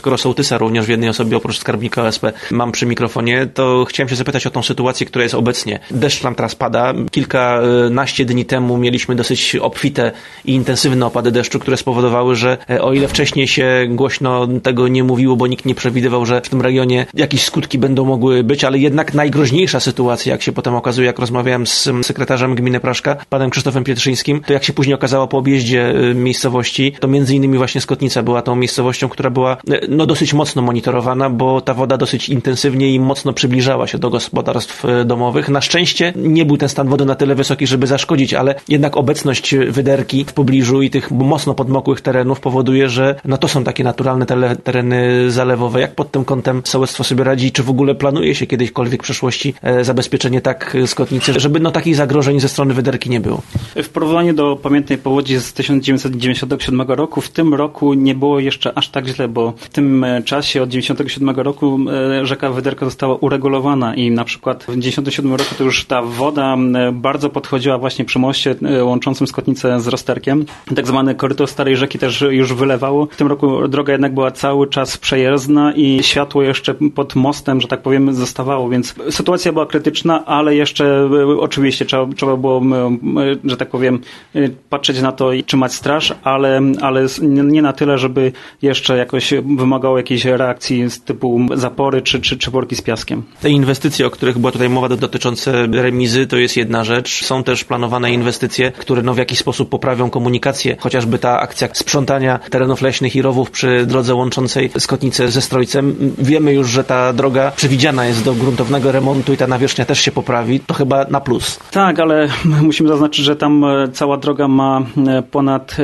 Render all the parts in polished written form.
skoro sołtysa również w jednej osobie oprócz skarbnika OSP mam przy mikrofonie, to chciałem się zapytać o tą sytuację, która jest obecnie. Deszcz nam teraz pada. Kilkanaście dni temu mieliśmy dosyć obfite i intensywne opady deszczu, które spowodowały, że o ile wcześniej się głośno tego nie mówiło, bo nikt nie przewidywał, że w tym regionie jakieś skutki będą mogły być, ale jednak najgroźniejsza sytuacja, jak się potem okazuje, jak rozmawiałem z sekretarzem gminy Praszka, panem Krzysztofem Pietrzyńskim, to jak się później okazało po objeździe miejscowości, to między innymi właśnie Skotnica była tą miejscowością, która była dosyć mocno monitorowana, bo ta woda dosyć intensywnie i mocno przybliżała się do gospodarstw domowych. Na szczęście nie był ten stan wody na tyle wysoki, żeby zaszkodzić, ale jednak obecność wyderki w pobliżu i tych mocno podmokłych terenów powoduje, że to są takie naturalne tereny zalewowe. Jak pod tym kątem sołectwo sobie radzi? Czy w ogóle planuje się kiedyśkolwiek w przyszłości zabezpieczenie tak Skotnicy, żeby takich zagrożeń ze strony wyderki nie było? W porównaniu do pamiętnej powodzi z 1997 roku, w tym roku nie było jeszcze aż tak źle, bo w tym czasie od 1997 roku rzeka Wyderka została uregulowana i na przykład w 1997 roku to już ta woda bardzo podchodziła właśnie przy moście łączącym Skotnicę z Rozterkiem. Tak zwany korytarz Starej Rzeki też już wylewało. W tym roku droga jednak była cały czas przejezdna i światło jeszcze pod mostem, że tak powiem, zostawało, więc sytuacja była krytyczna, ale jeszcze oczywiście trzeba było, że tak powiem, patrzeć na to i trzymać straż, ale nie na tyle, żeby jeszcze jakoś wymagało jakiejś reakcji z typu zapory czy worki z piaskiem. Te inwestycje, o których była tutaj mowa dotyczące remizy, to jest jedna rzecz. Są też planowane inwestycje, które w jakiś sposób poprawią komunikację. Chociażby ta akcja sprzątania terenów leśnych i rowów przy drodze łączącej Skotnicę ze Strojcem. Wiemy już, że ta droga przewidziana jest do gruntownego remontu i ta nawierzchnia też się poprawi. To chyba na plus. Tak, ale musimy zaznaczyć, że tam cała droga ma ponad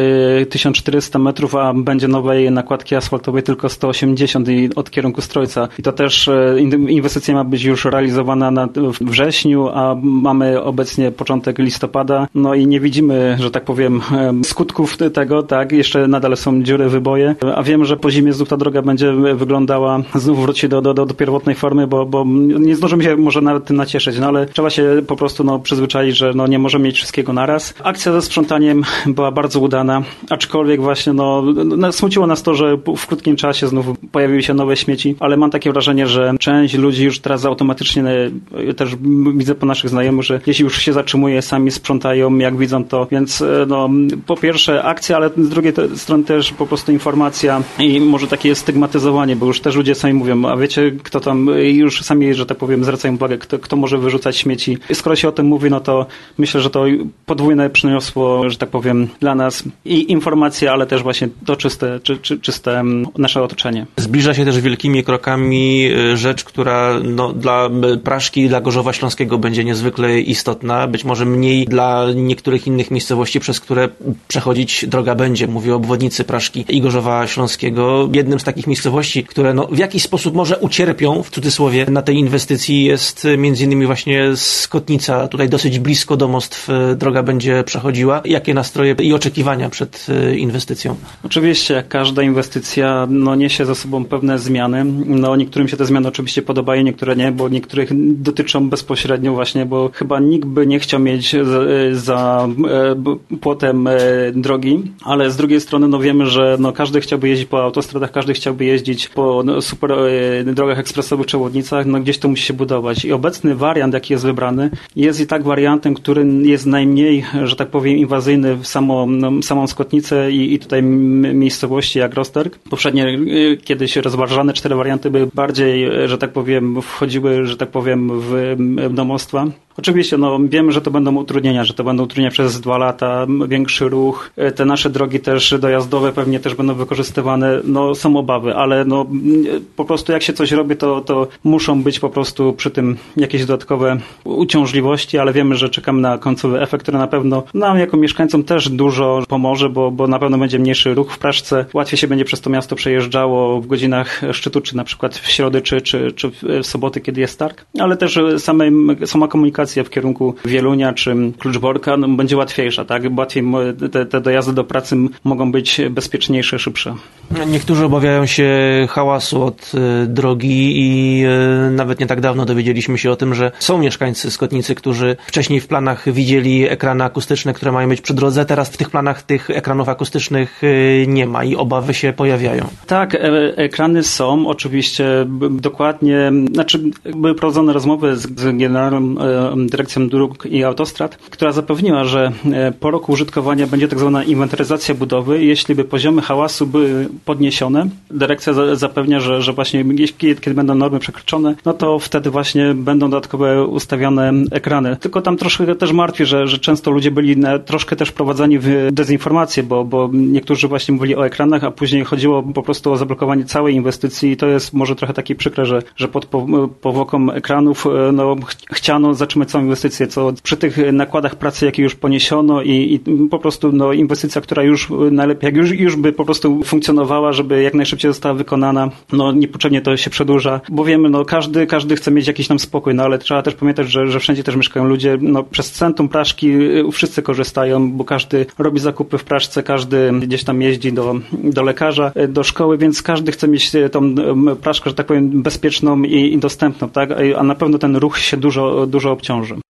1400 metrów, a będzie nowej nakładki asfaltowej tylko 180 od kierunku Strojca. I to też inwestycja ma być już realizowana w wrześniu, a mamy obecnie początek listopada. No i nie widzimy, że tak powiem, skutków tego, tak, jeszcze nadal są dziury, wyboje, a wiem, że po zimie znów ta droga będzie wyglądała, znów wróci do pierwotnej formy, bo nie zdążymy się może nawet tym nacieszyć, no ale trzeba się po prostu przyzwyczaić, że nie możemy mieć wszystkiego naraz. Akcja ze sprzątaniem była bardzo udana, aczkolwiek właśnie smuciło nas to, że w krótkim czasie znów pojawiły się nowe śmieci, ale mam takie wrażenie, że część ludzi już teraz automatycznie, też widzę po naszych znajomych, że jeśli już się zatrzymuje, sami sprzątają, jak widzą to, więc po pierwsze akcja, ale z drugiej strony też po prostu informacja i może takie stygmatyzowanie, bo już też ludzie sami mówią, a wiecie, kto tam, już sami, że tak powiem, zwracają uwagę, kto może wyrzucać śmieci. I skoro się o tym mówi, to myślę, że to podwójne przyniosło, że tak powiem, dla nas i informacje, ale też właśnie to czyste nasze otoczenie. Zbliża się też wielkimi krokami rzecz, która dla Praszki, dla Gorzowa Śląskiego będzie niezwykle istotna, być może mniej dla niektórych innych miejscowości, przez które przechodzić droga będzie. Mówię o obwodnicy Praszki i Gorzowa Śląskiego. Jednym z takich miejscowości, które w jakiś sposób może ucierpią, w cudzysłowie, na tej inwestycji jest między innymi właśnie Skotnica. Tutaj dosyć blisko domostw droga będzie przechodziła. Jakie nastroje i oczekiwania przed inwestycją? Oczywiście, jak każda inwestycja niesie za sobą pewne zmiany. Niektórym się te zmiany oczywiście podobają, niektóre nie, bo niektórych dotyczą bezpośrednio właśnie, bo chyba nikt by nie chciał mieć za płotem drogi, ale z drugiej strony wiemy, że każdy chciałby jeździć po autostradach, każdy chciałby jeździć po super drogach ekspresowych czy łodnicach, gdzieś to musi się budować. I obecny wariant, jaki jest wybrany, jest i tak wariantem, który jest najmniej, że tak powiem, inwazyjny w samą Skotnicę i tutaj miejscowości jak Rozterk. Poprzednie kiedyś rozważane 4 warianty by bardziej, że tak powiem, wchodziły, że tak powiem, w domostwa. Oczywiście, wiemy, że to będą utrudnienia, przez 2 lata, większy ruch, te nasze drogi też dojazdowe pewnie też będą wykorzystywane, są obawy, ale po prostu jak się coś robi, to muszą być po prostu przy tym jakieś dodatkowe uciążliwości, ale wiemy, że czekamy na końcowy efekt, który na pewno nam jako mieszkańcom też dużo pomoże, bo na pewno będzie mniejszy ruch w Praszce, łatwiej się będzie przez to miasto przejeżdżało w godzinach szczytu, czy na przykład w środy, czy w soboty, kiedy jest targ, ale też sama komunikacja inwestycja w kierunku Wielunia czy Kluczborka będzie łatwiejsza, tak? Łatwiej te dojazdy do pracy mogą być bezpieczniejsze, szybsze. Niektórzy obawiają się hałasu od drogi i nawet nie tak dawno dowiedzieliśmy się o tym, że są mieszkańcy Skotnicy, którzy wcześniej w planach widzieli ekrany akustyczne, które mają być przy drodze. Teraz w tych planach tych ekranów akustycznych nie ma i obawy się pojawiają. Tak, ekrany są oczywiście dokładnie, były prowadzone rozmowy z Generalną Dyrekcją Dróg i Autostrad, która zapewniła, że po roku użytkowania będzie tak zwana inwentaryzacja budowy. Jeśli by poziomy hałasu były podniesione, dyrekcja zapewnia, że właśnie kiedy będą normy przekroczone, no to wtedy właśnie będą dodatkowe ustawione ekrany. Tylko tam troszkę też martwi, że często ludzie byli troszkę też prowadzeni w dezinformację, bo niektórzy właśnie mówili o ekranach, a później chodziło po prostu o zablokowanie całej inwestycji i to jest może trochę takie przykre, że pod powłoką ekranów chciano zatrzymać całą inwestycję, co przy tych nakładach pracy, jakie już poniesiono i po prostu inwestycja, która już najlepiej, jak już by po prostu funkcjonowała, żeby jak najszybciej została wykonana, niepotrzebnie to się przedłuża, bo wiemy, każdy chce mieć jakiś tam spokój, ale trzeba też pamiętać, że wszędzie też mieszkają ludzie, przez centrum Praszki wszyscy korzystają, bo każdy robi zakupy w Praszce, każdy gdzieś tam jeździ do lekarza, do szkoły, więc każdy chce mieć tą Praszkę, że tak powiem, bezpieczną i dostępną, tak? A na pewno ten ruch się dużo obciąży.